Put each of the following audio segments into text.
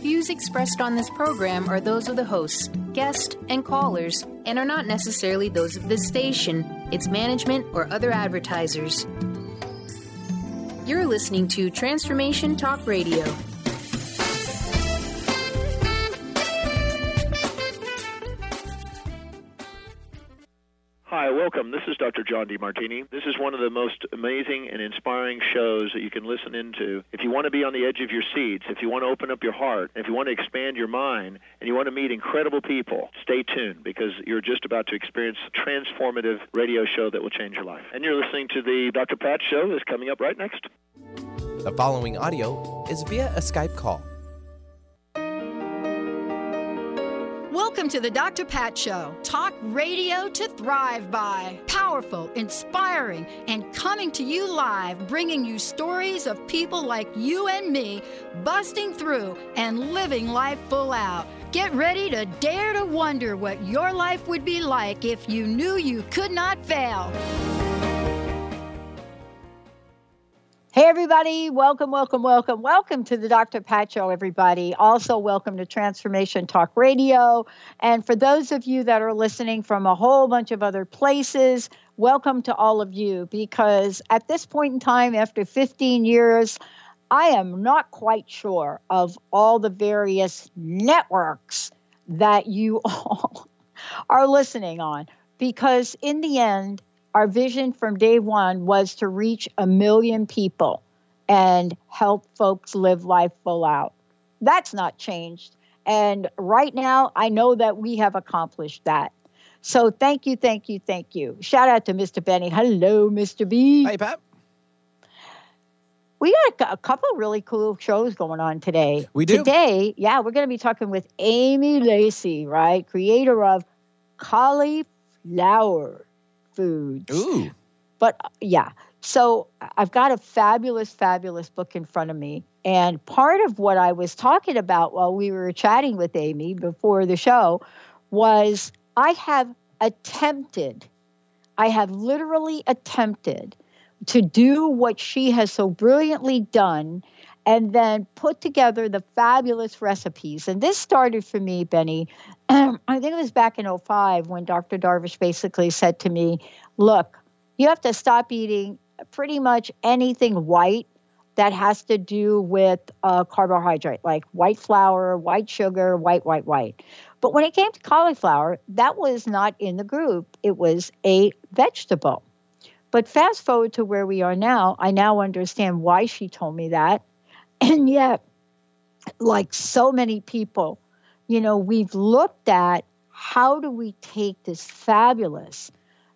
Views expressed on this program are those of the hosts, guests, and callers, and are not necessarily those of this station, its management, or other advertisers. You're listening to Transformation Talk Radio. Hi, welcome. This is Dr. John DeMartini. This is one of the most amazing and inspiring shows that you can listen into. If you want to be on the edge of your seats, if you want to open up your heart, if you want to expand your mind, and you want to meet incredible people, stay tuned because you're just about to experience a transformative radio show that will change your life. And you're listening to the Dr. Pat Show that's coming up right next. The following audio is via a Skype call. Welcome to the Dr. Pat Show. Talk radio to thrive by. Powerful, inspiring, and coming to you live, bringing you stories of people like you and me busting through and living life full out. Get ready to dare to wonder what your life would be like if you knew you could not fail. Hey, everybody. Welcome to the Dr. Pat Show, everybody. Also, welcome to Transformation Talk Radio. And for those of you that are listening from a whole bunch of other places, welcome to all of you, because at this point in time, after 15 years, I am not quite sure of all the various networks that you all are listening on, because in the end, our vision from day one was to reach 1 million people and help folks live life full out. That's not changed. And right now, I know that we have accomplished that. So thank you. Shout out to Mr. Benny. Hello, Mr. B. Hey, Pat. We got a couple of really cool shows going on today. We do. Today, we're going to be talking with Amy Lacey, right? Creator of Cauliflower Foods. Ooh. But so I've got a fabulous book in front of me. And part of what I was talking about while we were chatting with Amy before the show was I have literally attempted to do what she has so brilliantly done and then put together the fabulous recipes. And this started for me, Benny, I think it was back in 2005 when Dr. Darvish basically said to me, look, you have to stop eating pretty much anything white that has to do with carbohydrate, like white flour, white sugar, white. But when it came to cauliflower, that was not in the group. It was a vegetable. But fast forward to where we are now, I now understand why she told me that. And yet, like so many people, we've looked at how do we take this fabulous,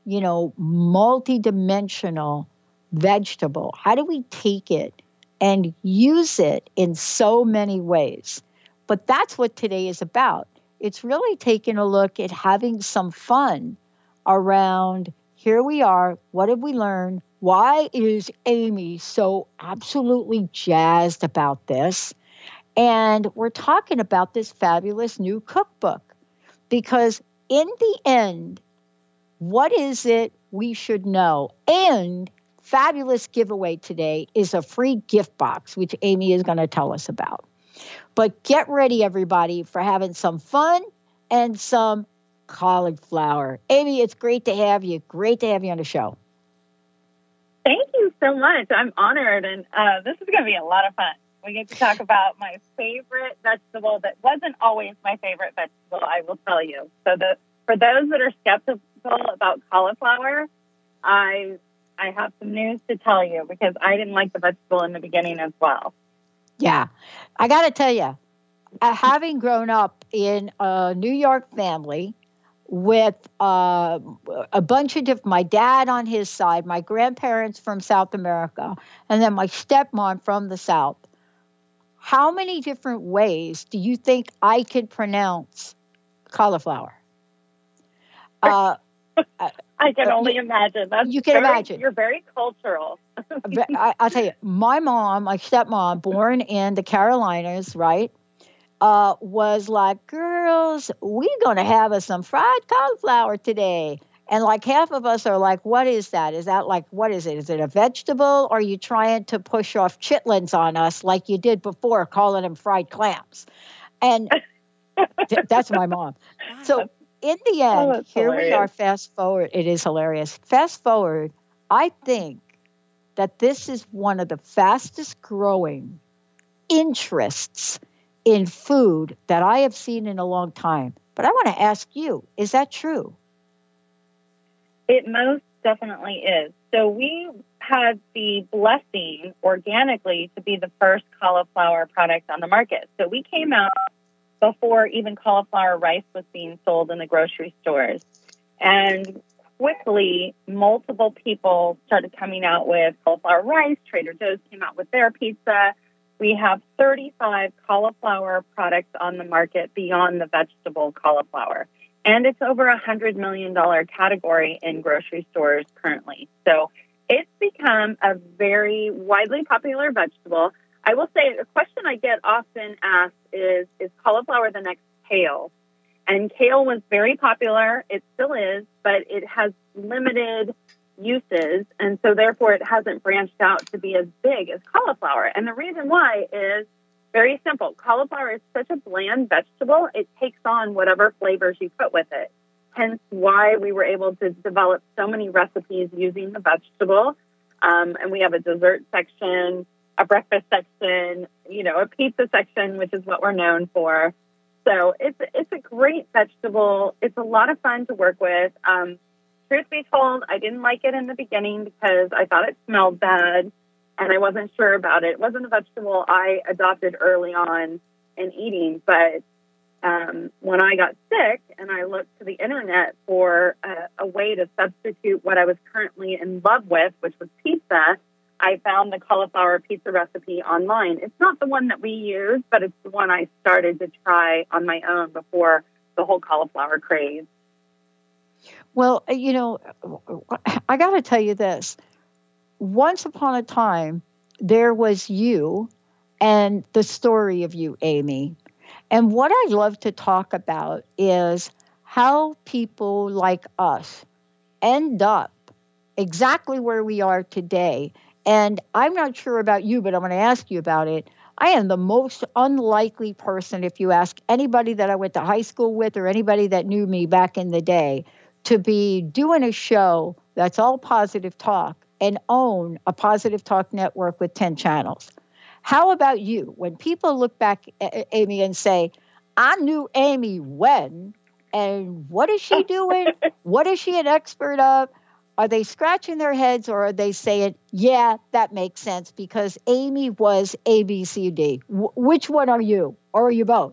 multidimensional vegetable? How do we take it and use it in so many ways? But that's what today is about. It's really taking a look at having some fun around here we are. What have we learned? Why is Amy so absolutely jazzed about this? And we're talking about this fabulous new cookbook, because in the end, what is it we should know? And fabulous giveaway today is a free gift box, which Amy is going to tell us about. But get ready, everybody, for having some fun and some cauliflower. Amy, it's great to have you. Great to have you on the show. Thank you so much. I'm honored, and this is going to be a lot of fun. We get to talk about my favorite vegetable that wasn't always my favorite vegetable, I will tell you. So for those that are skeptical about cauliflower, I have some news to tell you, because I didn't like the vegetable in the beginning as well. Yeah, I got to tell you, having grown up in a New York family with a bunch of my dad on his side, my grandparents from South America, and then my stepmom from the South, how many different ways do you think I could pronounce cauliflower? I can only imagine. You can imagine. You're very cultural. I'll tell you, my stepmom, born in the Carolinas, right, was like, girls, we're going to have us some fried cauliflower today. And like half of us are like, what is that? Is that like, what is it? Is it a vegetable? Or are you trying to push off chitlins on us like you did before, calling them fried clams? And that's my mom. So in the end, here we are, fast forward. It is hilarious. Fast forward, I think that this is one of the fastest growing interests in food that I have seen in a long time. But I want to ask you, is that true? It most definitely is. So we had the blessing organically to be the first cauliflower product on the market. So we came out before even cauliflower rice was being sold in the grocery stores. And quickly, multiple people started coming out with cauliflower rice. Trader Joe's came out with their pizza. We have 35 cauliflower products on the market beyond the vegetable cauliflower. And it's over $100 million category in grocery stores currently. So it's become a very widely popular vegetable. I will say a question I get often asked is cauliflower the next kale? And kale was very popular. It still is, but it has limited uses. And so therefore it hasn't branched out to be as big as cauliflower. And the reason why is very simple. Cauliflower is such a bland vegetable. It takes on whatever flavors you put with it. Hence why we were able to develop so many recipes using the vegetable. And we have a dessert section, a breakfast section, a pizza section, which is what we're known for. So it's a great vegetable. It's a lot of fun to work with. Truth be told, I didn't like it in the beginning because I thought it smelled bad and I wasn't sure about it. It wasn't a vegetable I adopted early on in eating, but when I got sick and I looked to the internet for a way to substitute what I was currently in love with, which was pizza, I found the cauliflower pizza recipe online. It's not the one that we use, but it's the one I started to try on my own before the whole cauliflower craze. Well, I got to tell you this. Once upon a time, there was you and the story of you, Amy. And what I love to talk about is how people like us end up exactly where we are today. And I'm not sure about you, but I'm going to ask you about it. I am the most unlikely person, if you ask anybody that I went to high school with or anybody that knew me back in the day, to be doing a show that's all positive talk and own a positive talk network with 10 channels. How about you? When people look back at Amy and say, I knew Amy when, and what is she doing? What is she an expert of? Are they scratching their heads or are they saying, yeah, that makes sense because Amy was ABCD? Which one are you? Or are you both?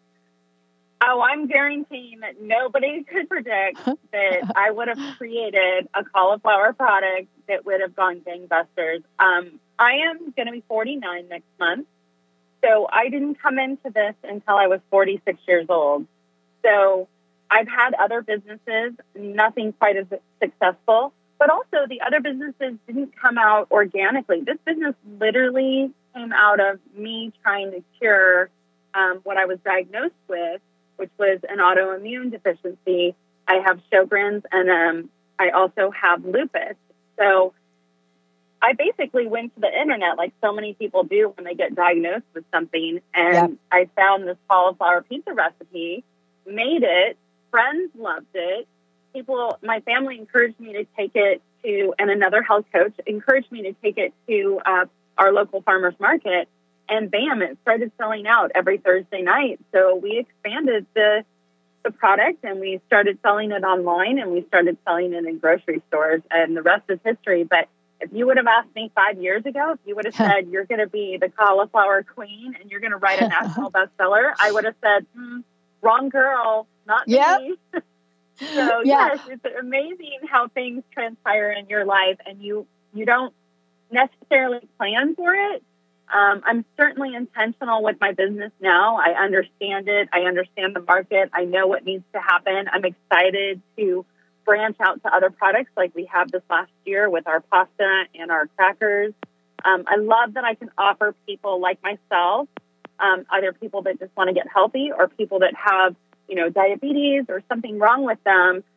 Oh, I'm guaranteeing that nobody could predict that I would have created a cauliflower product that would have gone gangbusters. I am going to be 49 next month. So I didn't come into this until I was 46 years old. So I've had other businesses, nothing quite as successful, but also the other businesses didn't come out organically. This business literally came out of me trying to cure what I was diagnosed with, which was an autoimmune deficiency. I have Sjogren's and I also have lupus. So I basically went to the internet like so many people do when they get diagnosed with something. And I found this cauliflower pizza recipe, made it. Friends loved it. People, my family encouraged me to take it to, and another health coach encouraged me to take it to our local farmer's market. And bam, it started selling out every Thursday night. So we expanded the product and we started selling it online and we started selling it in grocery stores and the rest is history. But if you would have asked me 5 years ago, if you would have said you're going to be the cauliflower queen and you're going to write a national bestseller, I would have said, wrong girl, not me. So yes, it's amazing how things transpire in your life and you don't necessarily plan for it. I'm certainly intentional with my business now. I understand it. I understand the market. I know what needs to happen. I'm excited to branch out to other products like we have this last year with our pasta and our crackers. I love that I can offer people like myself, either people that just want to get healthy or people that have, diabetes or something wrong with them,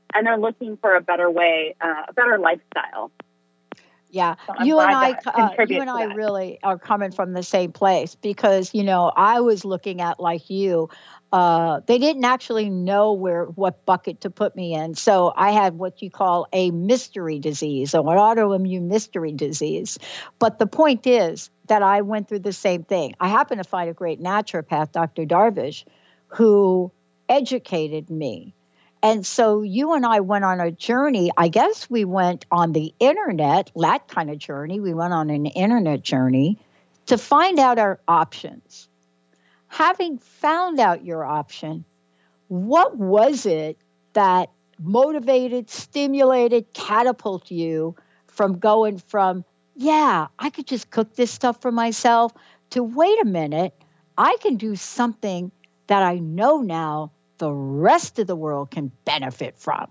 and they're looking for a better way, a better lifestyle. Yeah, So you and I really are coming from the same place because, I was looking at like you. They didn't actually know what bucket to put me in. So I had what you call a mystery disease or an autoimmune mystery disease. But the point is that I went through the same thing. I happened to find a great naturopath, Dr. Darvish, who educated me. And so you and I went on a journey. I guess we went on the internet, that kind of journey. We went on an internet journey to find out our options. Having found out your option, what was it that motivated, stimulated, catapulted you from going from, yeah, I could just cook this stuff for myself, to wait a minute, I can do something that I know now the rest of the world can benefit from?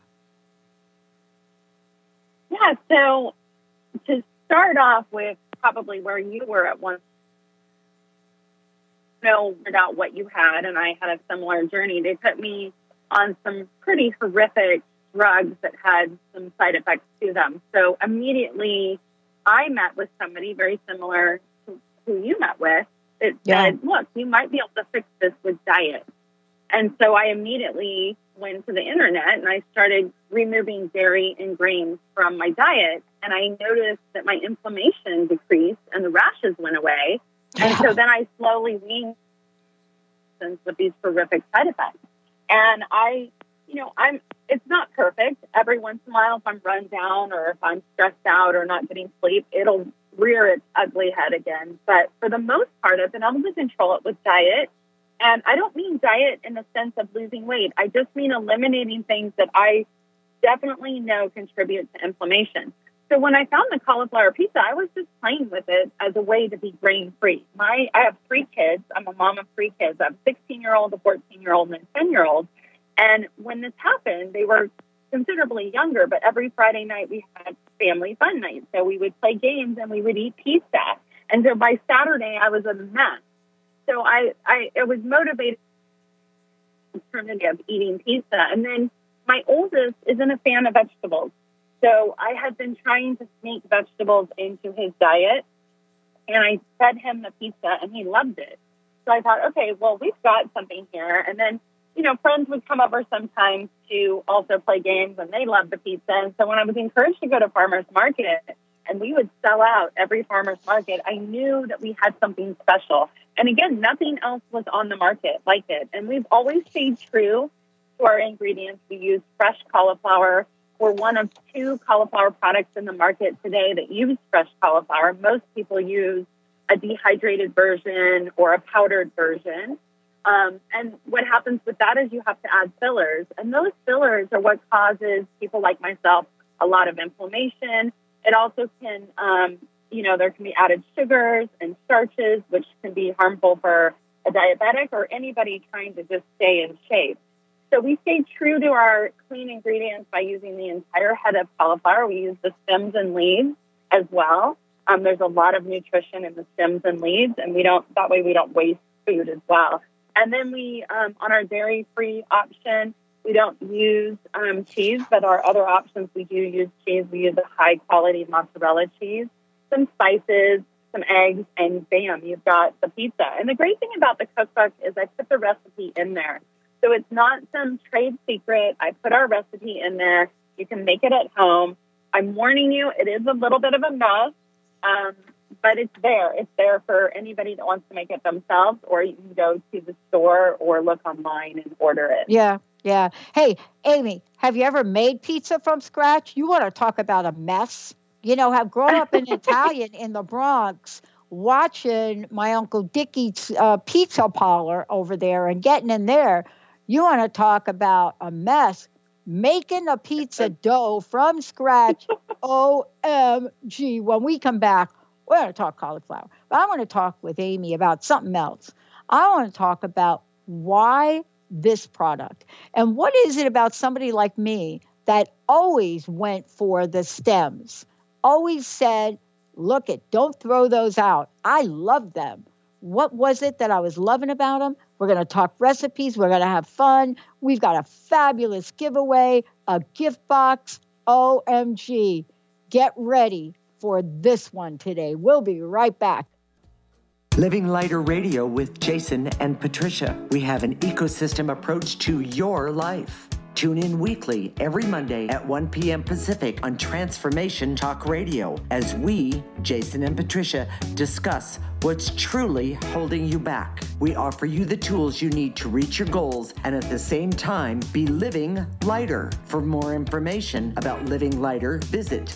Yeah, so to start off with probably where you were at one, about what you had, and I had a similar journey. They put me on some pretty horrific drugs that had some side effects to them. So immediately I met with somebody very similar to who you met with that said, look, you might be able to fix this with diet. And so I immediately went to the internet and I started removing dairy and grains from my diet. And I noticed that my inflammation decreased and the rashes went away. And so then I slowly weaned with these horrific side effects. And it's not perfect. Every once in a while, if I'm run down or if I'm stressed out or not getting sleep, it'll rear its ugly head again. But for the most part, I've been able to control it with diet. And I don't mean diet in the sense of losing weight. I just mean eliminating things that I definitely know contribute to inflammation. So when I found the cauliflower pizza, I was just playing with it as a way to be grain-free. I have 3 kids. I'm a mom of 3 kids. I have a 16-year-old, a 14-year-old, and a 10-year-old. And when this happened, they were considerably younger, but every Friday night we had family fun nights. So we would play games and we would eat pizza. And so by Saturday, I was a mess. So I was motivated alternative eating pizza. And then my oldest isn't a fan of vegetables. So I had been trying to sneak vegetables into his diet, and I fed him the pizza, and he loved it. So I thought, okay, well, we've got something here. And then, friends would come over sometimes to also play games, and they loved the pizza. And so when I was encouraged to go to farmers market, and we would sell out every farmer's market, I knew that we had something special. And again, nothing else was on the market like it. And we've always stayed true to our ingredients. We use fresh cauliflower. We're one of 2 cauliflower products in the market today that use fresh cauliflower. Most people use a dehydrated version or a powdered version. And what happens with that is you have to add fillers. And those fillers are what causes people like myself a lot of inflammation. It also can, there can be added sugars and starches, which can be harmful for a diabetic or anybody trying to just stay in shape. So we stay true to our clean ingredients by using the entire head of cauliflower. We use the stems and leaves as well. There's a lot of nutrition in the stems and leaves, and that way we don't waste food as well. And then we, on our dairy-free option, we don't use cheese, but our other options, we do use cheese. We use a high-quality mozzarella cheese, some spices, some eggs, and bam, you've got the pizza. And the great thing about the cookbook is I put the recipe in there. So it's not some trade secret. I put our recipe in there. You can make it at home. I'm warning you, it is a little bit of a mess, but it's there. It's there for anybody that wants to make it themselves, or you can go to the store or look online and order it. Yeah. Hey, Amy, have you ever made pizza from scratch? You want to talk about a mess? Have grown up in Italian in the Bronx, watching my Uncle Dickie's pizza parlor over there and getting in there. You want to talk about a mess? Making a pizza dough from scratch. OMG. When we come back, we're going to talk cauliflower. But I want to talk with Amy about something else. I want to talk about why this product. And what is it about somebody like me that always went for the stems? Always said, look don't throw those out. I love them. what was it that I was loving about them. We're going to talk recipes. We're going to have fun. We've got a fabulous giveaway, a gift box. OMG. Get ready for this one today. We'll be right back. Living Lighter Radio with Jason and Patricia. We have an ecosystem approach to your life. Tune in weekly every Monday at 1 p.m. Pacific on Transformation Talk Radio as we, Jason and Patricia, discuss what's truly holding you back. We offer you the tools you need to reach your goals and at the same time be living lighter. For more information about Living Lighter, visit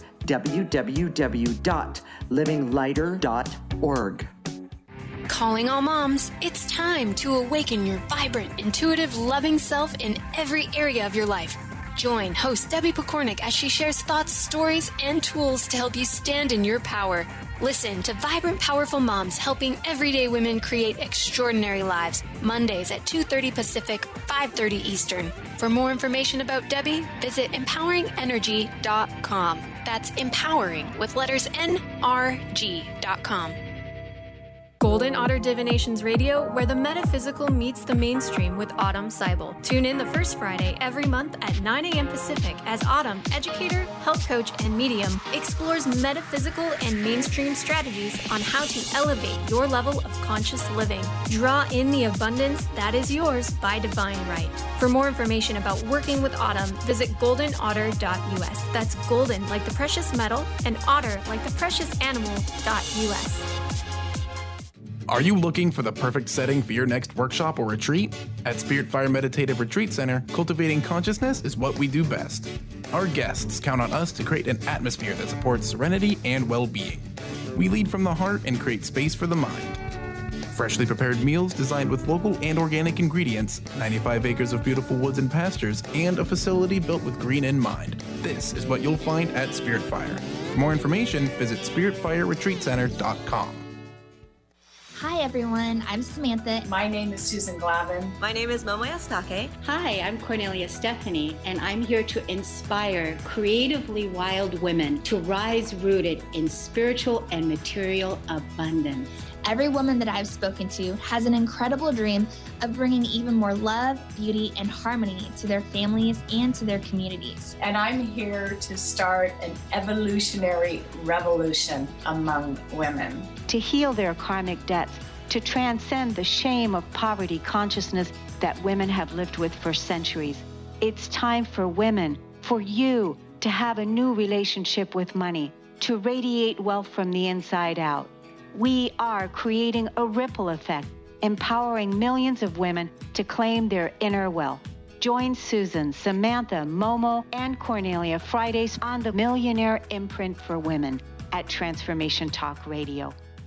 www.livinglighter.org. Calling all moms, it's time to awaken your vibrant, intuitive, loving self in every area of your life. Join host Debbie Pokornik as she shares thoughts, stories, and tools to help you stand in your power. Listen to Vibrant, Powerful Moms helping everyday women create extraordinary lives. Mondays at 2:30 Pacific, 5:30 Eastern. For more information about Debbie, visit empoweringenergy.com. That's empowering with letters NRG.com. Golden Otter Divinations Radio, where the metaphysical meets the mainstream with Autumn Seibel. Tune in the first Friday every month at 9 a.m. Pacific as Autumn, educator, health coach, and medium, explores metaphysical and mainstream strategies on how to elevate your level of conscious living. Draw in the abundance that is yours by divine right. For more information about working with Autumn, visit goldenotter.us. That's golden like the precious metal and otter like the precious animal.us. Are you looking for the perfect setting for your next workshop or retreat? At Spirit Fire Meditative Retreat Center, cultivating consciousness is what we do best. Our guests count on us to create an atmosphere that supports serenity and well-being. We lead from the heart and create space for the mind. Freshly prepared meals designed with local and organic ingredients, 95 acres of beautiful woods and pastures, and a facility built with green in mind. This is what you'll find at Spirit Fire. For more information, visit spiritfireretreatcenter.com. Hi everyone, I'm Samantha. My name is Susan Glavin. My name is Momo Yastake. Hi, I'm Cornelia Stephanie, and I'm here to inspire creatively wild women to rise rooted in spiritual and material abundance. Every woman that I've spoken to has an incredible dream of bringing even more love, beauty, and harmony to their families and to their communities. And I'm here to start an evolutionary revolution among women. To heal their karmic debts, to transcend the shame of poverty consciousness that women have lived with for centuries. It's time for women, for you, to have a new relationship with money, to radiate wealth from the inside out. We are creating a ripple effect, empowering millions of women to claim their inner wealth. Join Susan, Samantha, Momo, and Cornelia Fridays on the Millionaire Imprint for Women at Transformation Talk Radio.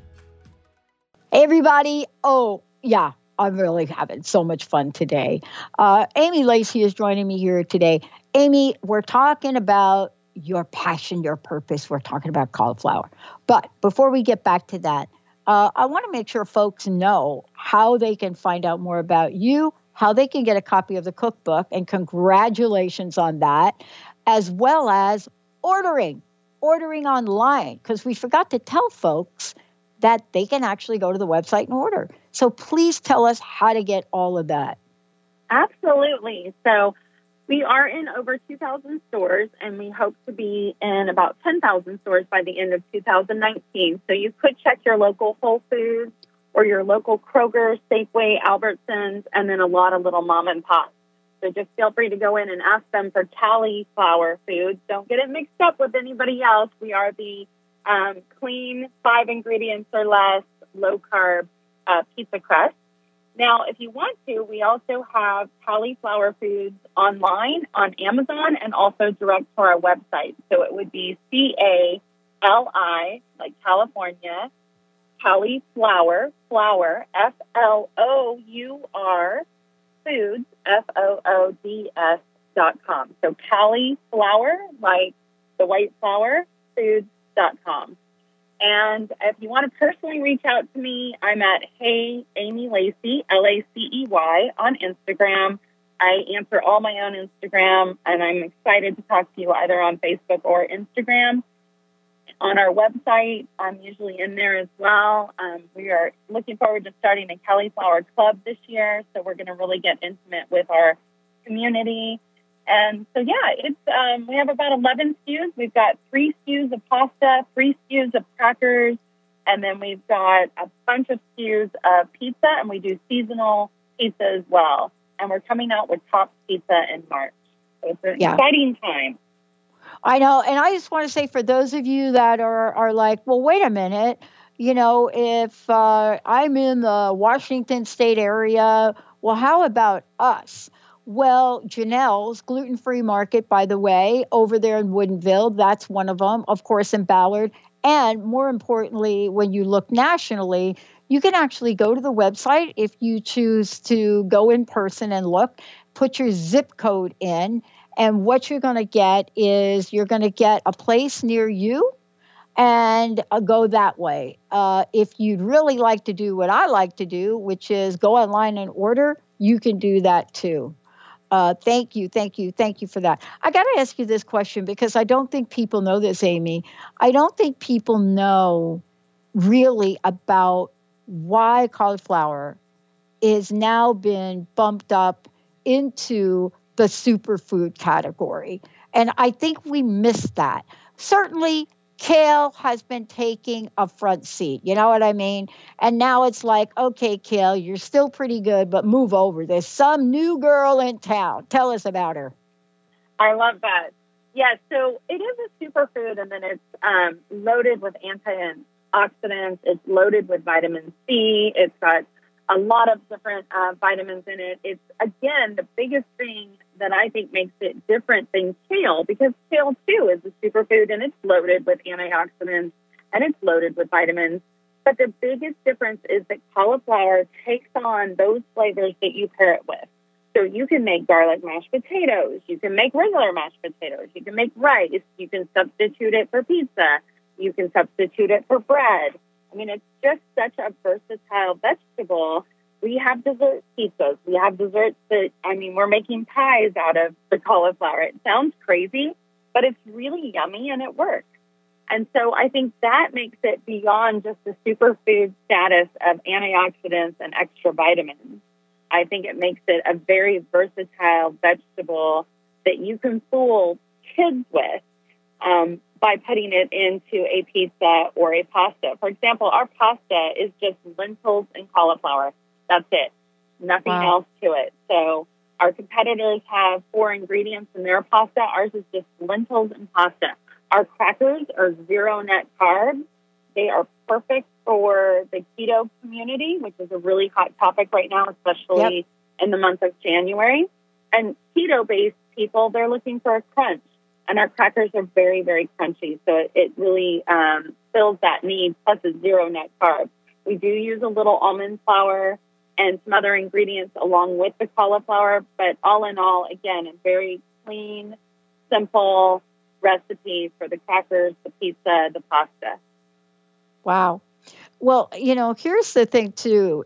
Hey, everybody. Oh, yeah, I'm really having so much fun today. Amy Lacey is joining me here today. Amy, we're talking about your passion, your purpose. We're talking about cauliflower. But before we get back to that, I want to make sure folks know how they can find out more about you, how they can get a copy of the cookbook, and congratulations on that, as well as ordering online, because we forgot to tell folks that they can actually go to the website and order. So please tell us how to get all of that. Absolutely. So we are in over 2,000 stores, and we hope to be in about 10,000 stores by the end of 2019. So you could check your local Whole Foods or your local Kroger, Safeway, Albertsons, and then a lot of little mom and pops. So just feel free to go in and ask them for cauliflower foods. Don't get it mixed up with anybody else. We are the clean, 5 ingredients or less, low-carb pizza crust. Now, if you want to, we also have cauliflower foods online on Amazon and also direct to our website. So it would be CALI, like California, cauliflower, flour, FLOUR, foods, FOODS.com. So cauliflower, like the white flour, foods.com. And if you want to personally reach out to me, I'm at Hey Amy Lacey, Lacey, on Instagram. I answer all my own Instagram, and I'm excited to talk to you either on Facebook or Instagram. on our website. I'm usually in there as well. We are looking forward to starting a cauliflower club this year, so we're going to really get intimate with our community. And so, it's we have about 11 SKUs. We've got 3 SKUs of pasta, 3 SKUs of crackers, and then we've got a bunch of SKUs of pizza, and we do seasonal pizza as well. And we're coming out with Top Pizza in March. So it's an exciting time. I know. And I just want to say, for those of you that are like, well, wait a minute, if I'm in the Washington State area, well, how about us? Well, Janelle's Gluten-Free Market, by the way, over there in Woodinville, that's one of them, of course, in Ballard. And more importantly, when you look nationally, you can actually go to the website if you choose to go in person and look, put your zip code in, and what you're going to get is you're going to get a place near you and go that way. If you'd really like to do what I like to do, which is go online and order, you can do that too. Thank you for that. I got to ask you this question because I don't think people know this, Amy. I don't think people know really about why cauliflower is now been bumped up into the superfood category. And I think we missed that. Certainly, kale has been taking a front seat. You know what I mean? And now it's like, okay, kale, you're still pretty good, but move over. There's some new girl in town. Tell us about her. I love that. Yeah, so it is a superfood, and then it's loaded with antioxidants. It's loaded with vitamin C. It's got a lot of different vitamins in it. It's, again, the biggest thing that I think makes it different than kale, because kale, too, is a superfood, and it's loaded with antioxidants, and it's loaded with vitamins. But the biggest difference is that cauliflower takes on those flavors that you pair it with. So you can make garlic mashed potatoes. You can make regular mashed potatoes. You can make rice. You can substitute it for pizza. You can substitute it for bread. I mean, it's just such a versatile vegetable. We have dessert pizzas. We have desserts that, we're making pies out of the cauliflower. It sounds crazy, but it's really yummy and it works. And so I think that makes it beyond just the superfood status of antioxidants and extra vitamins. I think it makes it a very versatile vegetable that you can fool kids with by putting it into a pizza or a pasta. For example, our pasta is just lentils and cauliflower. That's it. Nothing else to it. So our competitors have 4 ingredients in their pasta. Ours is just lentils and pasta. Our crackers are 0 net carbs. They are perfect for the keto community, which is a really hot topic right now, especially in the month of January. And keto-based people, they're looking for a crunch. And our crackers are very, very crunchy. So it really fills that need, plus it's 0 net carbs. We do use a little almond flour and some other ingredients along with the cauliflower. But all in all, again, a very clean, simple recipe for the crackers, the pizza, the pasta. Wow. Well, here's the thing, too.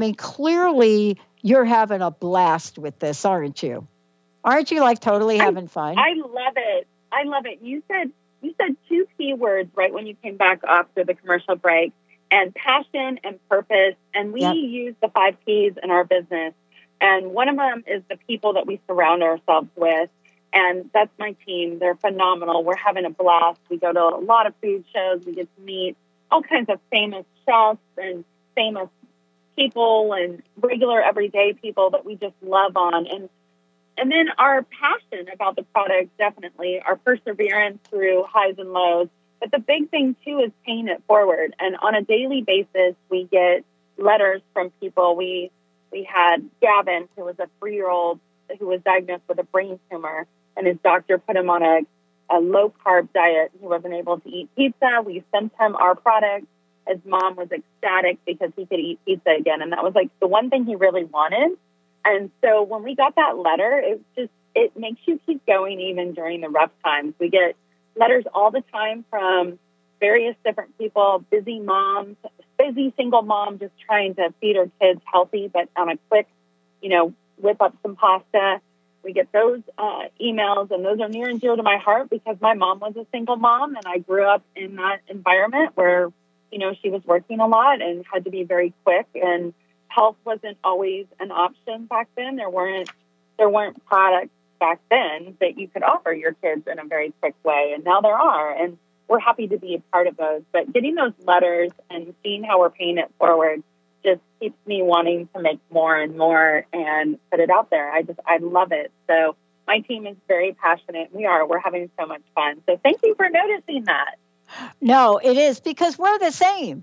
Clearly you're having a blast with this, aren't you? Aren't you totally having fun? I love it. I love it. You said 2 key words right when you came back after the commercial break, and passion and purpose. And we use the 5 Ps in our business. And one of them is the people that we surround ourselves with. And that's my team. They're phenomenal. We're having a blast. We go to a lot of food shows. We get to meet all kinds of famous chefs and famous people and regular everyday people that we just love on. And then our passion about the product, definitely, our perseverance through highs and lows. But the big thing, too, is paying it forward. And on a daily basis, we get letters from people. We had Gavin, who was a 3-year-old who was diagnosed with a brain tumor, and his doctor put him on a low-carb diet. He wasn't able to eat pizza. We sent him our product. His mom was ecstatic because he could eat pizza again. And that was the one thing he really wanted. And so when we got that letter, it makes you keep going even during the rough times. We get letters all the time from various different people, busy moms, busy single mom just trying to feed her kids healthy, but on a quick, whip up some pasta. We get those emails, and those are near and dear to my heart because my mom was a single mom, and I grew up in that environment where, she was working a lot and had to be very quick, and health wasn't always an option back then. There weren't products back then that you could offer your kids in a very quick way, and now there are, and we're happy to be a part of those. But getting those letters and seeing how we're paying it forward just keeps me wanting to make more and more and put it out there. I love it. So my team is very passionate. We're having so much fun. So thank you for noticing that. No, it is because we're the same.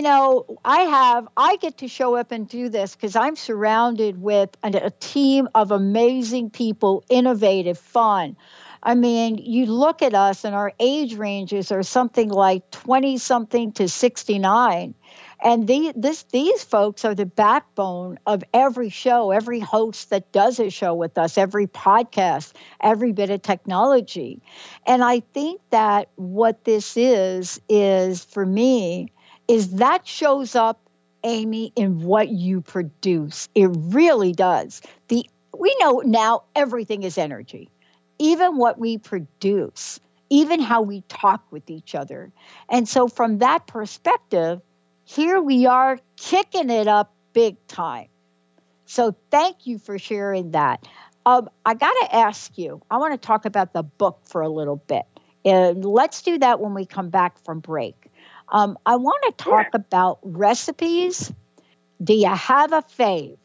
I get to show up and do this because I'm surrounded with a team of amazing people, innovative, fun. I mean, you look at us and our age ranges are something like 20-something to 69. And these folks are the backbone of every show, every host that does a show with us, every podcast, every bit of technology. And I think that what this is for me, is that shows up, Amy, in what you produce. It really does. We know now everything is energy, even what we produce, even how we talk with each other. And so from that perspective, here we are kicking it up big time. So thank you for sharing that. I got to ask you, I want to talk about the book for a little bit. And let's do that when we come back from break. I want to talk about recipes. Do you have a fave?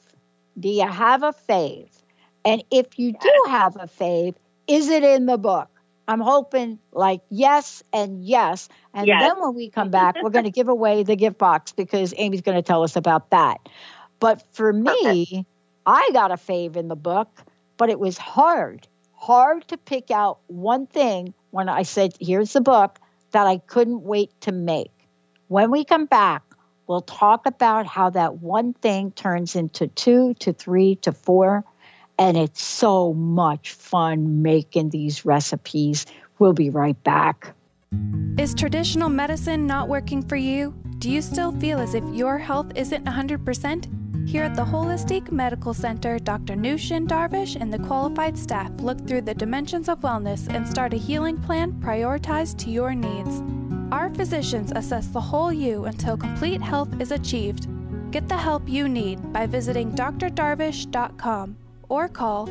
And if you do have a fave, is it in the book? I'm hoping yes and yes. And then when we come back, we're going to give away the gift box because Amy's going to tell us about that. But for me, I got a fave in the book, but it was hard to pick out one thing when I said, here's the book that I couldn't wait to make. When we come back, we'll talk about how that one thing turns into 2 to 3 to 4. And it's so much fun making these recipes. We'll be right back. Is traditional medicine not working for you? Do you still feel as if your health isn't 100%? Here at the Holistic Medical Center, Dr. Nushin Darvish and the qualified staff look through the dimensions of wellness and start a healing plan prioritized to your needs. Our physicians assess the whole you until complete health is achieved. Get the help you need by visiting drdarvish.com. or call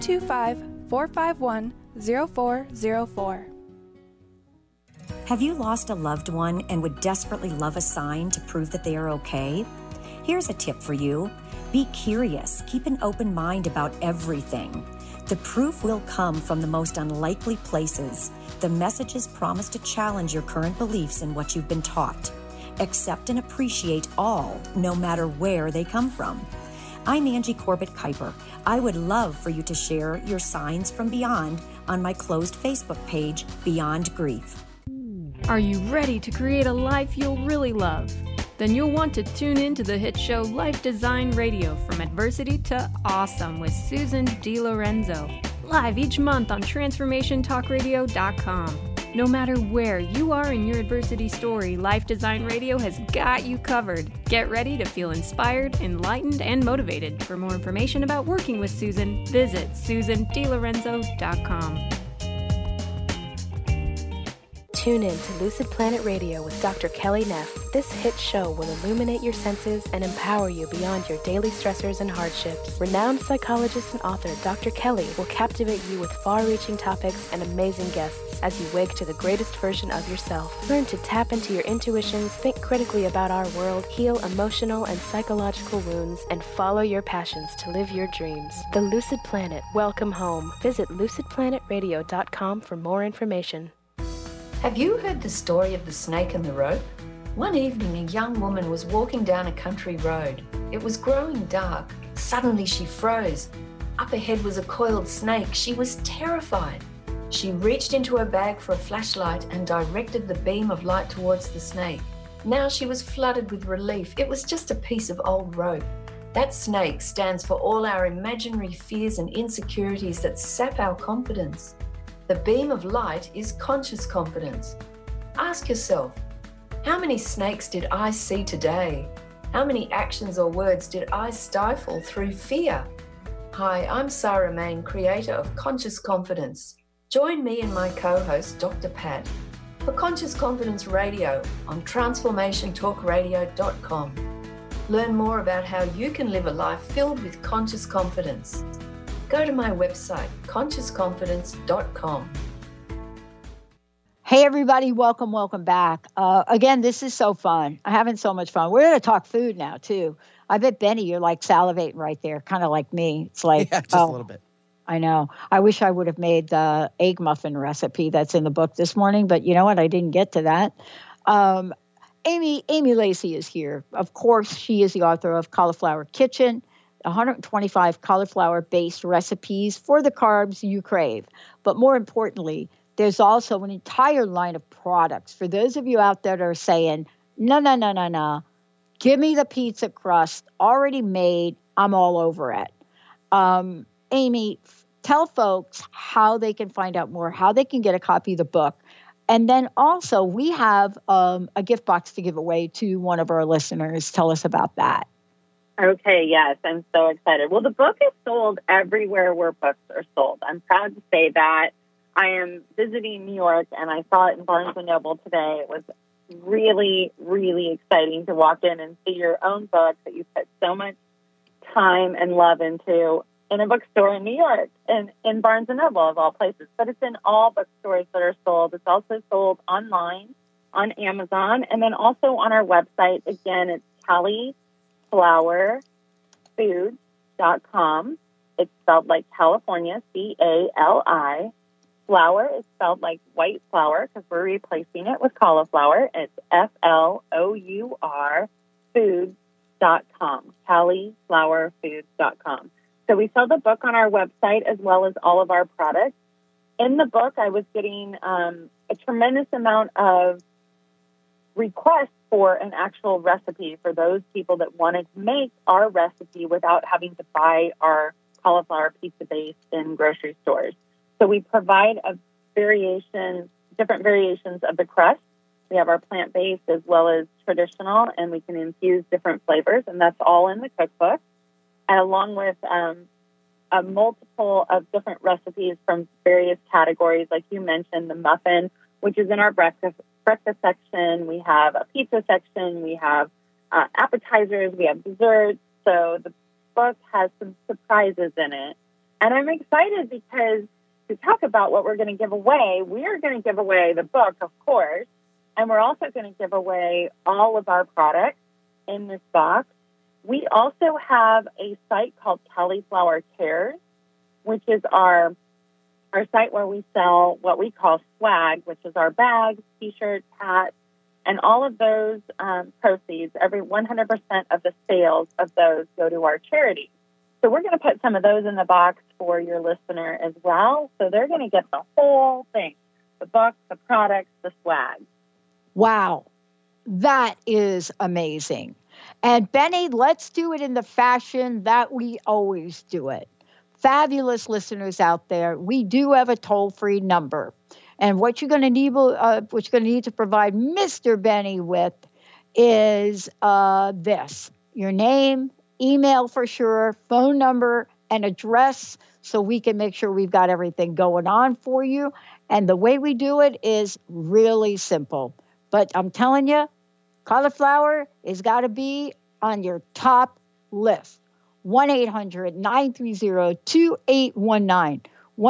425-451-0404. Have you lost a loved one and would desperately love a sign to prove that they are okay? Here's a tip for you. Be curious. Keep an open mind about everything. The proof will come from the most unlikely places. The messages promise to challenge your current beliefs and what you've been taught. Accept and appreciate all, no matter where they come from. I'm Angie Corbett Kuiper. I would love for you to share your signs from beyond on my closed Facebook page, Beyond Grief. Are you ready to create a life you'll really love? Then you'll want to tune in to the hit show Life Design Radio, From Adversity to Awesome with Susan DiLorenzo, live each month on TransformationTalkRadio.com. No matter where you are in your adversity story, Life Design Radio has got you covered. Get ready to feel inspired, enlightened, and motivated. For more information about working with Susan, visit SusanDiLorenzo.com. Tune in to Lucid Planet Radio with Dr. Kelly Neff. This hit show will illuminate your senses and empower you beyond your daily stressors and hardships. Renowned psychologist and author Dr. Kelly will captivate you with far-reaching topics and amazing guests as you wake to the greatest version of yourself. Learn to tap into your intuitions, think critically about our world, heal emotional and psychological wounds, and follow your passions to live your dreams. The Lucid Planet, welcome home. Visit lucidplanetradio.com for more information. Have you heard the story of the snake and the rope? One evening, a young woman was walking down a country road. It was growing dark. Suddenly, she froze. Up ahead was a coiled snake. She was terrified. She reached into her bag for a flashlight and directed the beam of light towards the snake. Now she was flooded with relief. It was just a piece of old rope. That snake stands for all our imaginary fears and insecurities that sap our confidence. The beam of light is conscious confidence. Ask yourself, how many snakes did I see today? How many actions or words did I stifle through fear? Hi, I'm Sarah Main, creator of Conscious Confidence. Join me and my co-host, Dr. Pat, for Conscious Confidence Radio on transformationtalkradio.com. Learn more about how you can live a life filled with conscious confidence. Go to my website, consciousconfidence.com. Hey, everybody. Welcome back. Again, this is so fun. I'm having so much fun. We're going to talk food now, too. I bet, Benny, you're like salivating right there, kind of like me. It's like, yeah, just a little bit. I know. I wish I would have made the egg muffin recipe that's in the book this morning, but you know what? I didn't get to that. Amy Lacey is here. Of course, she is the author of Cauliflower Kitchen, 125 cauliflower-based recipes for the carbs you crave. But more importantly, there's also an entire line of products. For those of you out there that are saying, no, give me the pizza crust already made. I'm all over it. Amy, tell folks how they can find out more, how they can get a copy of the book. And then also we have a gift box to give away to one of our listeners. Tell us about that. Okay, yes, I'm so excited. Well, the book is sold everywhere where books are sold. I'm proud to say that. I am visiting New York, and I saw it in Barnes & Noble today. It was really, really exciting to walk in and see your own book that you put so much time and love into in a bookstore in New York and in Barnes & Noble, of all places. But it's in all bookstores that are sold. It's also sold online on Amazon and then also on our website. Again, it's CaliFlowerFoods.com. It's spelled like California, C-A-L-I. Flour is spelled like white flour because we're replacing it with cauliflower. It's F-L-O-U-R foods.com, CaliFlowerFoods.com. So we sell the book on our website as well as all of our products. In the book, I was getting a tremendous amount of requests for an actual recipe for those people that wanted to make our recipe without having to buy our cauliflower pizza base in grocery stores. So we provide different variations of the crust. We have our plant-based as well as traditional, and we can infuse different flavors, and that's all in the cookbook, and along with a multiple of different recipes from various categories. Like you mentioned, the muffin, which is in our breakfast section. We have a pizza section. We have appetizers. We have desserts. So the book has some surprises in it. And I'm excited because to talk about what we're going to give away, we are going to give away the book, of course, and we're also going to give away all of our products in this box. We also have a site called Cauliflower Cares, which is our site where we sell what we call swag, which is our bags, T-shirts, hats, and all of those proceeds, every 100% of the sales of those go to our charity. So we're going to put some of those in the box for your listener as well. So they're going to get the whole thing, the book, the products, the swag. Wow, that is amazing. And Benny, let's do it in the fashion that we always do it. Fabulous listeners out there, we do have a toll-free number. And what you're going to need, to provide Mr. Benny with is this: your name, email for sure, phone number, and address, so we can make sure we've got everything going on for you. And the way we do it is really simple. But I'm telling you, cauliflower has got to be on your top list. 1-800-930-2819.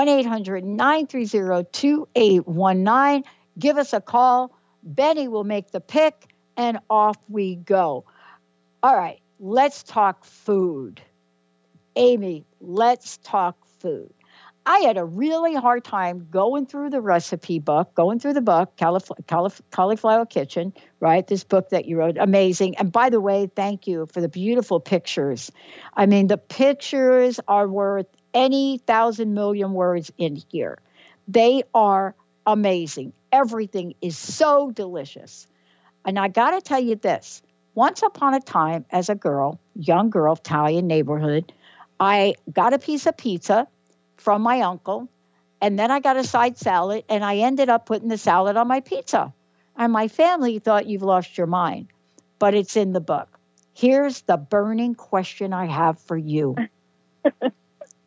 1-800-930-2819. Give us a call. Benny will make the pick, and off we go. All right, let's talk food. Amy, let's talk food. I had a really hard time going through the recipe book, Cauliflower Kitchen, right? This book that you wrote, amazing. And by the way, thank you for the beautiful pictures. I mean, the pictures are worth any 1,000 million words in here. They are amazing. Everything is so delicious. And I got to tell you this. Once upon a time, as a girl, young girl, Italian neighborhood, I got a piece of pizza from my uncle, and then I got a side salad, and I ended up putting the salad on my pizza. And my family thought, you've lost your mind, but it's in the book. Here's the burning question I have for you.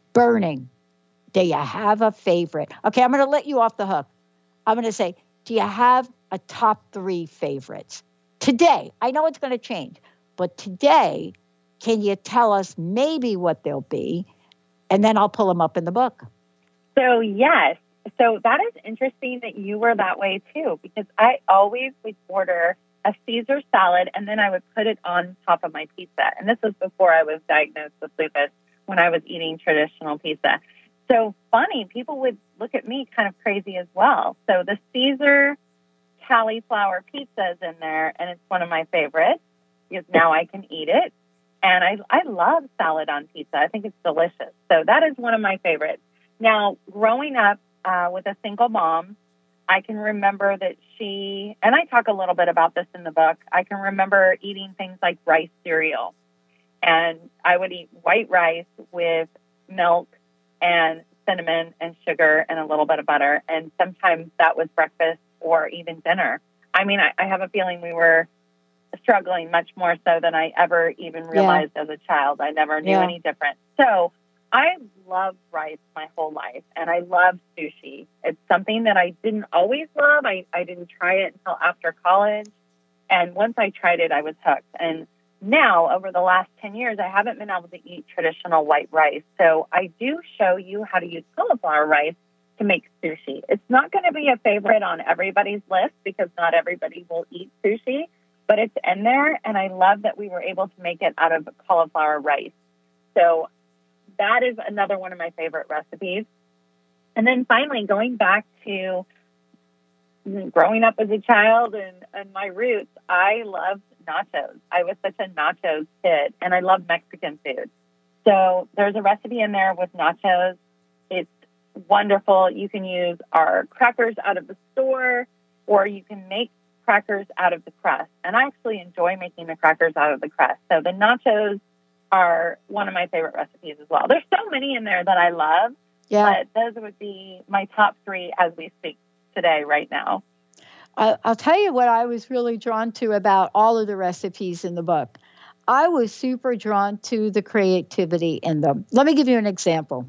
burning. Do you have a favorite? Okay, I'm going to let you off the hook. I'm going to say, do you have a top 3 favorites? Today, I know it's going to change, but today, can you tell us maybe what they'll be? And then I'll pull them up in the book. So, yes. So that is interesting that you were that way, too, because I always would order a Caesar salad, and then I would put it on top of my pizza. And this was before I was diagnosed with lupus, when I was eating traditional pizza. So funny, people would look at me kind of crazy as well. So the Caesar cauliflower pizza is in there, and it's one of my favorites because now I can eat it. And I love salad on pizza. I think it's delicious. So that is one of my favorites. Now, growing up with a single mom, I can remember that she, and I talk a little bit about this in the book, I can remember eating things like rice cereal. And I would eat white rice with milk and cinnamon and sugar and a little bit of butter. And sometimes that was breakfast or even dinner. I mean, I have a feeling we were struggling much more so than I ever even realized as a child. I never knew any different. So I loved rice my whole life, and I love sushi. It's something that I didn't always love. I didn't try it until after college. And once I tried it, I was hooked. And now, over the last 10 years, I haven't been able to eat traditional white rice. So I do show you how to use cauliflower rice to make sushi. It's not going to be a favorite on everybody's list because not everybody will eat sushi, but it's in there, and I love that we were able to make it out of cauliflower rice. So that is another one of my favorite recipes. And then finally, going back to growing up as a child and my roots, I loved nachos. I was such a nachos kid, and I love Mexican food. So there's a recipe in there with nachos. It's wonderful. You can use our crackers out of the store, or you can make crackers out of the crust. And I actually enjoy making the crackers out of the crust. So the nachos are one of my favorite recipes as well. There's so many in there that I love, but those would be my top 3 as we speak today, right now. I'll tell you what I was really drawn to about all of the recipes in the book. I was super drawn to the creativity in them. Let me give you an example.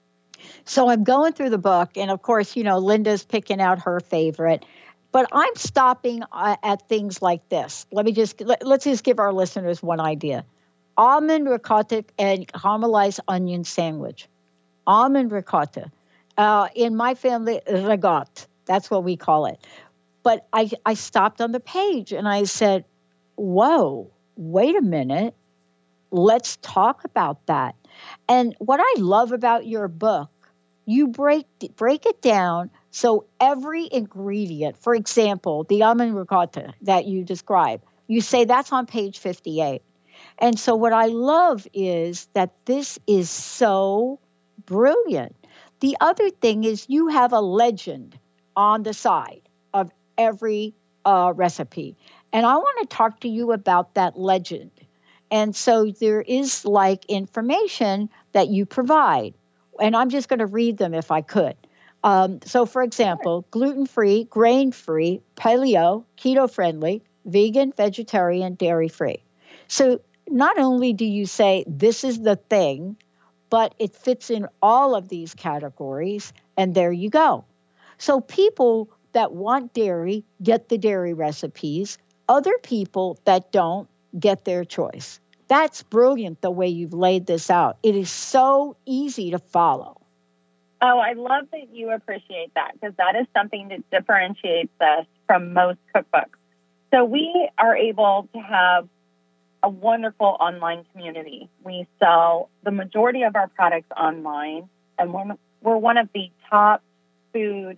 So I'm going through the book, and of course, Linda's picking out her favorite, but I'm stopping at things like this. Let's just give our listeners one idea. Almond ricotta and caramelized onion sandwich. Almond ricotta. In my family, ricotta. That's what we call it. But I stopped on the page and I said, whoa, wait a minute. Let's talk about that. And what I love about your book, you break it down so every ingredient, for example, the almond ricotta that you describe, you say that's on page 58. And so what I love is that this is so brilliant. The other thing is you have a legend on the side of every recipe. And I want to talk to you about that legend. And so there is information that you provide. And I'm just going to read them if I could. So for example, gluten-free, grain-free, paleo, keto-friendly, vegan, vegetarian, dairy-free. So not only do you say this is the thing, but it fits in all of these categories, and there you go. So people that want dairy get the dairy recipes. Other people that don't get their choice. That's brilliant the way you've laid this out. It is so easy to follow. Oh, I love that you appreciate that, because that is something that differentiates us from most cookbooks. So we are able to have a wonderful online community. We sell the majority of our products online, and we're one of the top food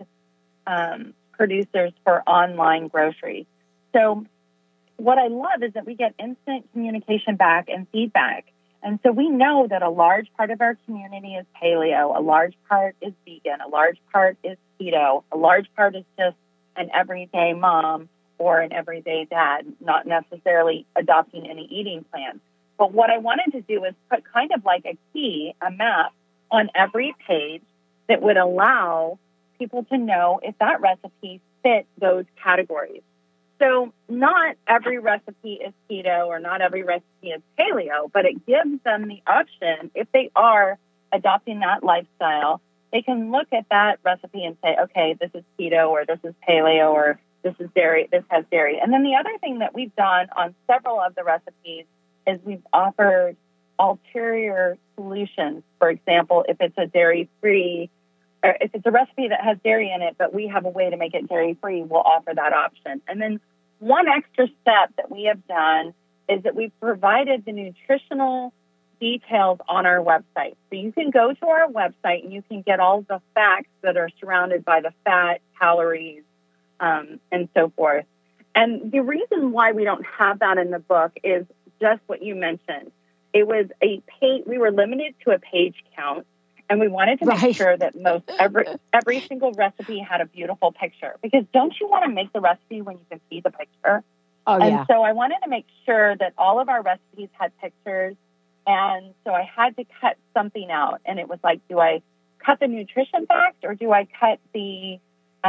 producers for online groceries. So what I love is that we get instant communication back and feedback. And so we know that a large part of our community is paleo, a large part is vegan, a large part is keto, a large part is just an everyday mom or an everyday dad, not necessarily adopting any eating plan. But what I wanted to do is put kind of like a map on every page that would allow people to know if that recipe fit those categories. So not every recipe is keto or not every recipe is paleo, but it gives them the option, if they are adopting that lifestyle, they can look at that recipe and say, okay, this is keto, or this is paleo, or this is dairy, this has dairy. And then the other thing that we've done on several of the recipes is we've offered ulterior solutions. For example, if it's a dairy-free, or if it's a recipe that has dairy in it, but we have a way to make it dairy-free, we'll offer that option. And then one extra step that we have done is that we've provided the nutritional details on our website. So you can go to our website and you can get all the facts that are surrounded by the fat, calories, and so forth. And the reason why we don't have that in the book is just what you mentioned. It was we were limited to a page count, and we wanted to make sure that every single recipe had a beautiful picture. Because don't you want to make the recipe when you can see the picture? So I wanted to make sure that all of our recipes had pictures. And so I had to cut something out. And it was like, do I cut the nutrition facts or do I cut the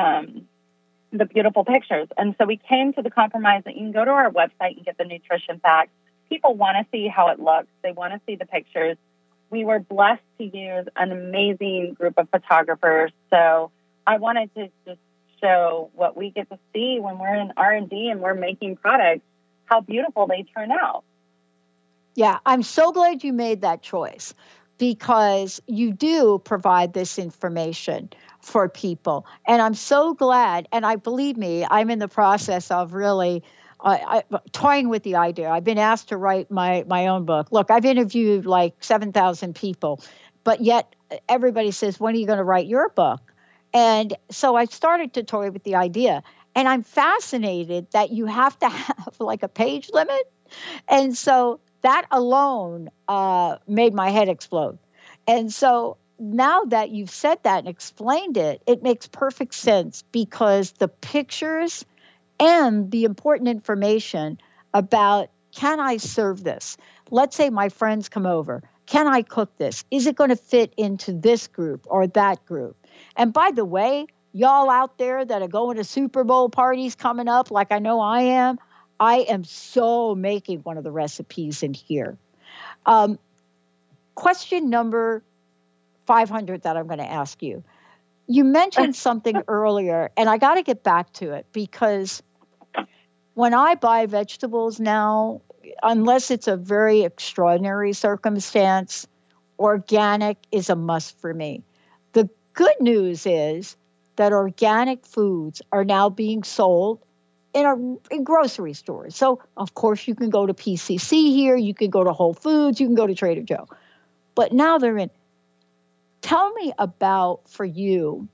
beautiful pictures? And so we came to the compromise that you can go to our website and get the nutrition facts. People want to see how it looks. They want to see the pictures. We were blessed to use an amazing group of photographers. So I wanted to just show what we get to see when we're in R&D and we're making products, how beautiful they turn out. Yeah, I'm so glad you made that choice, because you do provide this information for people. And I'm so glad, and believe me, I'm in the process of really toying with the idea. I've been asked to write my own book. Look, I've interviewed like 7,000 people, but yet everybody says, when are you going to write your book? And so I started to toy with the idea. And I'm fascinated that you have to have like a page limit. And so that alone made my head explode. And so now that you've said that and explained it, it makes perfect sense, because the pictures and the important information about, can I serve this? Let's say my friends come over. Can I cook this? Is it going to fit into this group or that group? And by the way, y'all out there that are going to Super Bowl parties coming up, like I know I am so making one of the recipes in here. Question number 500 that I'm going to ask you. You mentioned something earlier, and I got to get back to it, because when I buy vegetables now, unless it's a very extraordinary circumstance, organic is a must for me. The good news is that organic foods are now being sold in grocery stores. So, of course, you can go to PCC here, you can go to Whole Foods, you can go to Trader Joe. But now they're in. Tell me about, for you,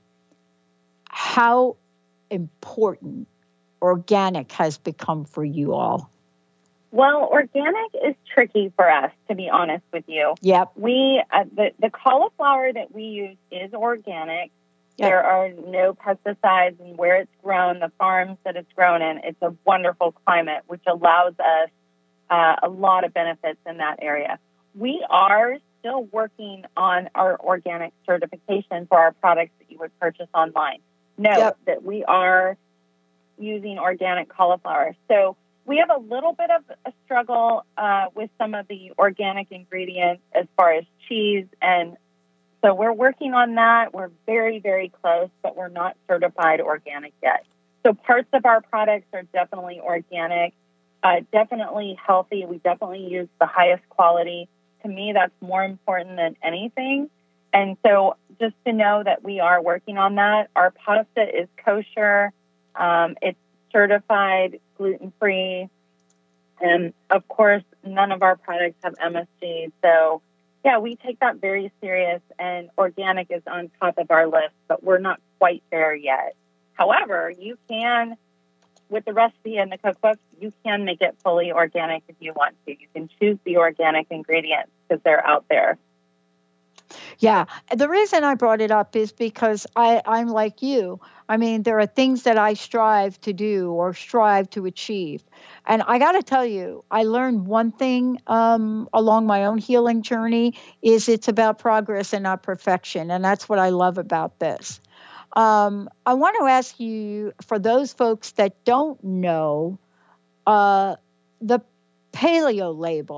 how important organic has become for you all. Well, organic is tricky for us, to be honest with you. Yep. The cauliflower that we use is organic. Yep. There are no pesticides, and where it's grown, the farms that it's grown in, it's a wonderful climate, which allows us a lot of benefits in that area. We are still working on our organic certification for our products that you would purchase online. Note that we are using organic cauliflower. So we have a little bit of a struggle with some of the organic ingredients as far as cheese, and so we're working on that. We're very, very close, but we're not certified organic yet. So parts of our products are definitely organic, definitely healthy. We definitely use the highest quality. To me, that's more important than anything. And so just to know that we are working on that. Our pasta is kosher. It's certified, gluten-free. And, of course, none of our products have MSG. So, yeah, we take that very serious, and organic is on top of our list, but we're not quite there yet. However, you can, with the recipe and the cookbook, you can make it fully organic if you want to. You can choose the organic ingredients because they're out there. Yeah. The reason I brought it up is because I'm like you. I mean, there are things that I strive to do or strive to achieve. And I got to tell you, I learned one thing along my own healing journey is it's about progress and not perfection. And that's what I love about this. I want to ask you, for those folks that don't know, the paleo label.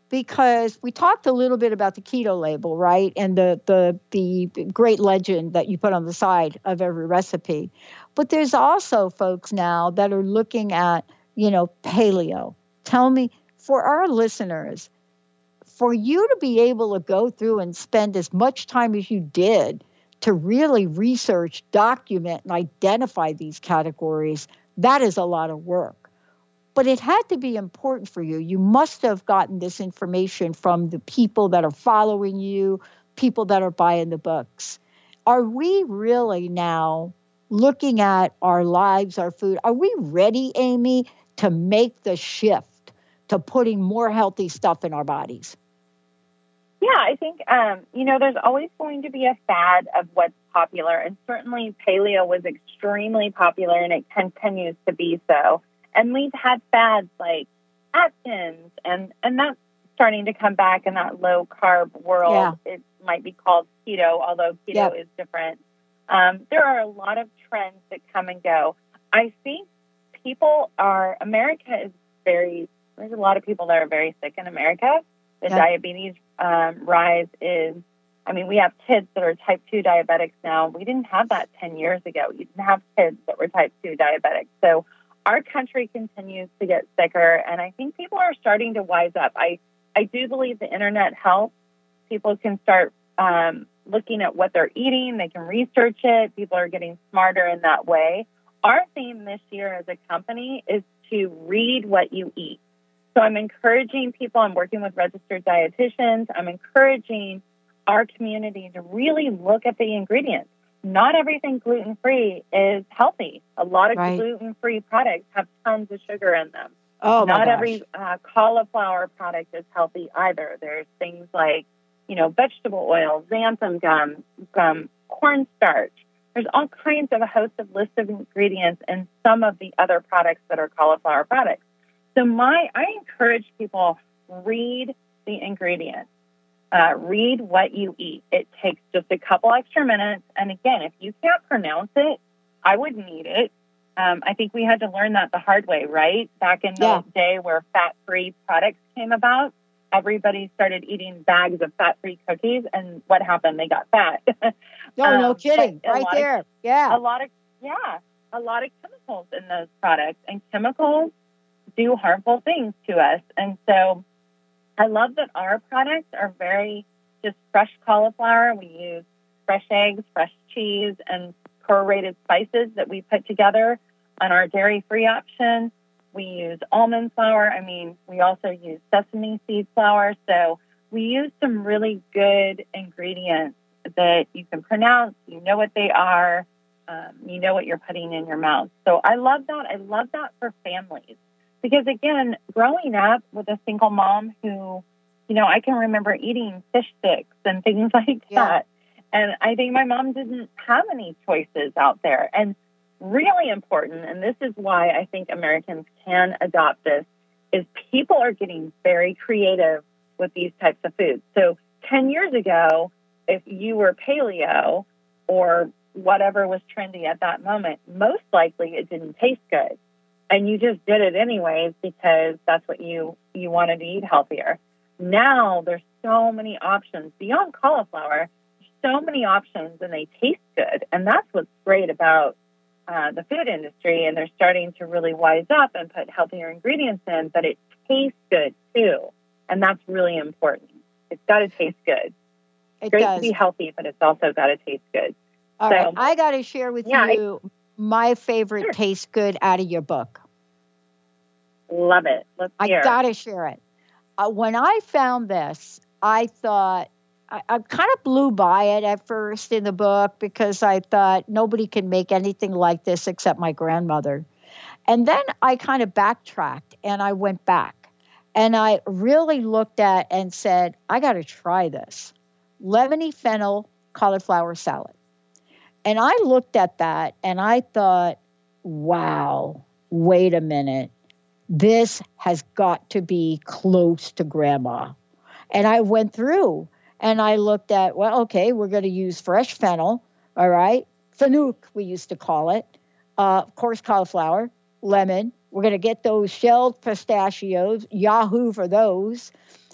because we talked a little bit about the keto label, right? And the great legend that you put on the side of every recipe. But there's also folks now that are looking at, paleo. Tell me, for our listeners, for you to be able to go through and spend as much time as you did to really research, document, and identify these categories, that is a lot of work. But it had to be important for you. You must have gotten this information from the people that are following you, people that are buying the books. Are we really now looking at our lives, our food? Are we ready, Amy, to make the shift to putting more healthy stuff in our bodies? Yeah, I think, there's always going to be a fad of what's popular. And certainly paleo was extremely popular, and it continues to be so. And we've had fads like Atkins, and that's starting to come back in that low-carb world. Yeah. It might be called keto, although keto is different. There are a lot of trends that come and go. I think America is there's a lot of people that are very sick in America. The diabetes rise is, we have kids that are type 2 diabetics now. We didn't have that 10 years ago. You didn't have kids that were type 2 diabetics. So our country continues to get sicker, and I think people are starting to wise up. I do believe the internet helps. People can start looking at what they're eating. They can research it. People are getting smarter in that way. Our theme this year as a company is to read what you eat. So I'm encouraging people. I'm working with registered dietitians. I'm encouraging our community to really look at the ingredients. Not everything gluten-free is healthy. A lot of gluten-free products have tons of sugar in them. Oh, Not every cauliflower product is healthy either. There's things like, vegetable oil, xanthan gum, cornstarch. There's all kinds of a host of list of ingredients in some of the other products that are cauliflower products. So I encourage people, read the ingredients. Read what you eat. It takes just a couple extra minutes. And again, if you can't pronounce it, I wouldn't eat it. I think we had to learn that the hard way, right? Back in the day where fat-free products came about, everybody started eating bags of fat-free cookies. And what happened? They got fat. No kidding. Right there. A lot of chemicals in those products. And chemicals do harmful things to us. And so I love that our products are very just fresh cauliflower. We use fresh eggs, fresh cheese, and prorated spices that we put together on our dairy-free option. We use almond flour. We also use sesame seed flour. So we use some really good ingredients that you can pronounce. You know what they are. You know what you're putting in your mouth. So I love that. I love that for families. Because, again, growing up with a single mom who, I can remember eating fish sticks and things like that. And I think my mom didn't have any choices out there. And really important, and this is why I think Americans can adopt this, is people are getting very creative with these types of foods. So 10 years ago, if you were paleo or whatever was trendy at that moment, most likely it didn't taste good. And you just did it anyways because that's what you wanted to eat healthier. Now there's so many options beyond cauliflower, so many options, and they taste good. And that's what's great about the food industry. And they're starting to really wise up and put healthier ingredients in, but it tastes good too. And that's really important. It's got to taste good. It's great to be healthy, but it's also got to taste good. All right. I got to share with you my favorite taste good out of your book. Love it. Let's hear. I got to share it. When I found this, I thought, I kind of blew by it at first in the book because I thought nobody can make anything like this except my grandmother. And then I kind of backtracked and I went back and I really looked at and said, I got to try this. Lemony fennel cauliflower salad. And I looked at that and I thought, wow, wait a minute. This has got to be close to grandma. And I went through and I looked at, well, okay, we're going to use fresh fennel, all right? Fenugreek, we used to call it. Of course, cauliflower, lemon. We're going to get those shelled pistachios, Yahoo for those.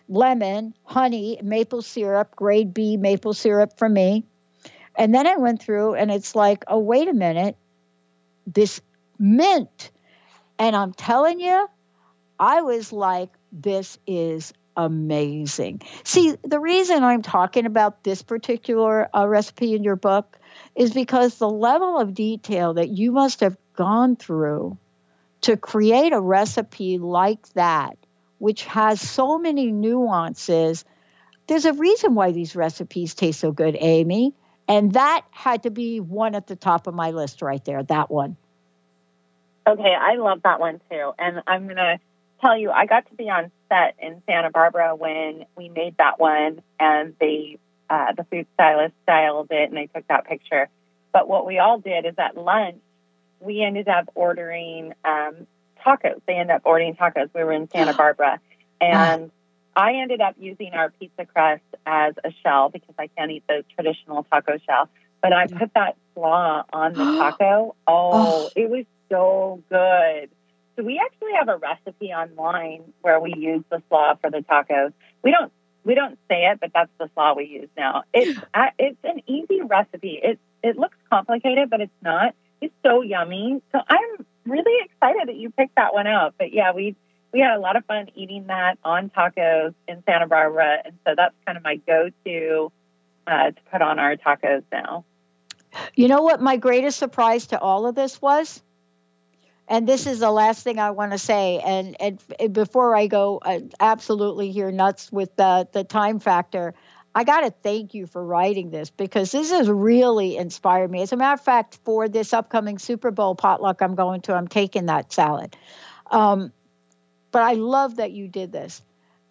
lemon, honey, maple syrup, grade B maple syrup for me. And then I went through and it's like, oh, wait a minute, this mint. And I'm telling you, I was like, this is amazing. See, the reason I'm talking about this particular recipe in your book is because the level of detail that you must have gone through to create a recipe like that, which has so many nuances. There's a reason why these recipes taste so good, Amy. And that had to be one at the top of my list right there, that one. Okay, I love that one too. And I'm going to tell you, I got to be on set in Santa Barbara when we made that one, and the food stylist styled it, and they took that picture. But what we all did is at lunch, we ended up ordering tacos. They ended up ordering tacos. We were in Santa Barbara, and I ended up using our pizza crust as a shell because I can't eat the traditional taco shell. But I put that slaw on the taco. It was so good. So we actually have a recipe online where we use the slaw for the tacos. We don't say it, but that's the slaw we use now. It's an easy recipe. It looks complicated, but it's not. It's so yummy. So I'm really excited that you picked that one out. But yeah, we had a lot of fun eating that on tacos in Santa Barbara, and so that's kind of my go-to to put on our tacos now. You know what my greatest surprise to all of this was? And this is the last thing I want to say. And before I go absolutely here nuts with the time factor, I got to thank you for writing this because this has really inspired me. As a matter of fact, for this upcoming Super Bowl potluck I'm going to, I'm taking that salad. But I love that you did this.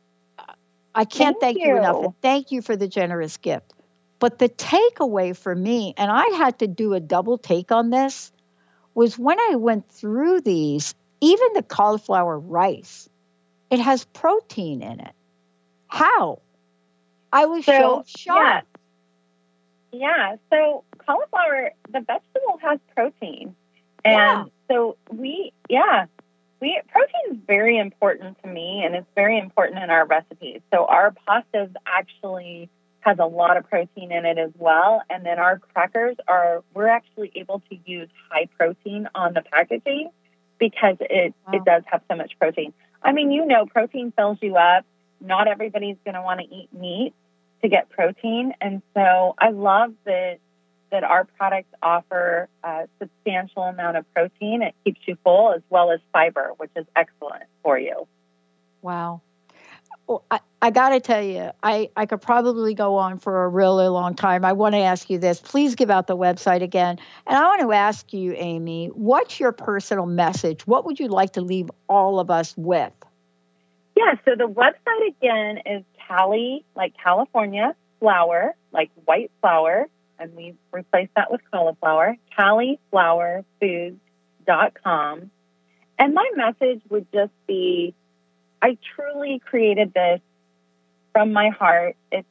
I can't thank you enough. And thank you for the generous gift. But the takeaway for me, and I had to do a double take on this, was when I went through these, even the cauliflower rice, it has protein in it. How? I was so shocked. Yeah. So cauliflower, the vegetable has protein. And so protein is very important to me, and it's very important in our recipes. So our pastas actually has a lot of protein in it as well. And then our crackers we're actually able to use high protein on the packaging because it does have so much protein. I mean, protein fills you up. Not everybody's going to want to eat meat to get protein. And so I love that our products offer a substantial amount of protein. It keeps you full as well as fiber, which is excellent for you. Wow. Well, I got to tell you, I could probably go on for a really long time. I want to ask you this. Please give out the website again. And I want to ask you, Amy, what's your personal message? What would you like to leave all of us with? Yeah, so the website again is Cali, like California, flour, like white flour, and we've replaced that with cauliflower, califlowerfoods.com. And my message would just be, I truly created this from my heart. It's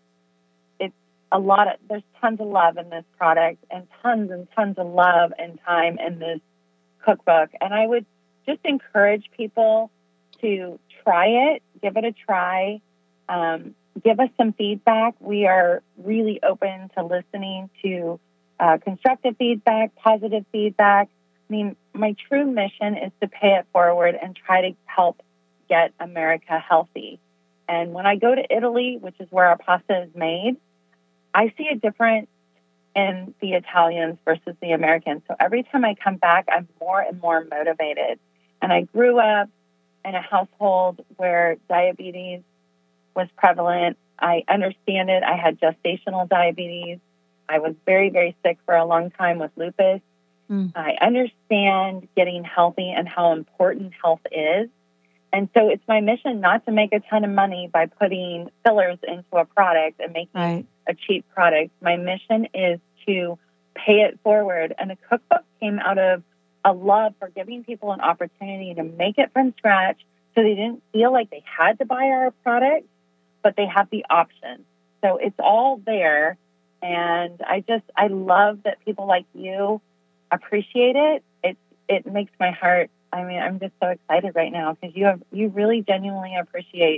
there's tons of love in this product and tons of love and time in this cookbook. And I would just encourage people to try it, give it a try, give us some feedback. We are really open to listening to constructive feedback, positive feedback. I mean, my true mission is to pay it forward and try to help get America healthy. And when I go to Italy, which is where our pasta is made, I see a difference in the Italians versus the Americans. So every time I come back, I'm more and more motivated. And I grew up in a household where diabetes was prevalent. I understand it. I had gestational diabetes. I was very, very sick for a long time with lupus. I understand getting healthy and how important health is. And so it's my mission not to make a ton of money by putting fillers into a product and making a cheap product. My mission is to pay it forward. And the cookbook came out of a love for giving people an opportunity to make it from scratch so they didn't feel like they had to buy our product, but they have the option. So it's all there. And I love that people like you appreciate it. It makes my heart, I'm just so excited right now because you really genuinely appreciate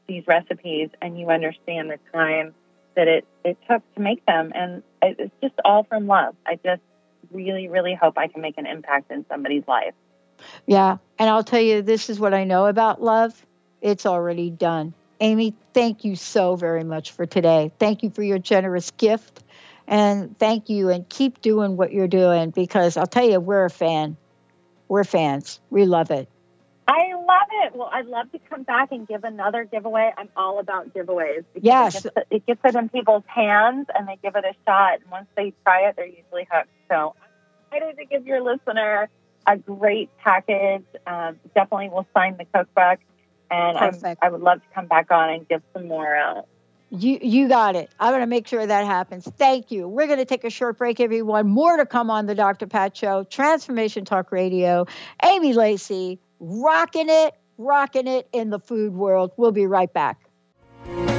these recipes and you understand the time that it took to make them. And it's just all from love. I just really, really hope I can make an impact in somebody's life. Yeah. And I'll tell you, this is what I know about love. It's already done. Amy, thank you so very much for today. Thank you for your generous gift. And thank you. And keep doing what you're doing, because I'll tell you, we're a fan. We're fans. We love it. I love it. Well, I'd love to come back and give another giveaway. I'm all about giveaways. Yes. It gets it in people's hands and they give it a shot. And once they try it, they're usually hooked. So I'm excited to give your listener a great package. Definitely will sign the cookbook. And I would love to come back on and give some more out. You got it. I'm going to make sure that happens. Thank you. We're going to take a short break, everyone. More to come on the Dr. Pat Show, Transformation Talk Radio. Amy Lacey, rocking it in the food world. We'll be right back.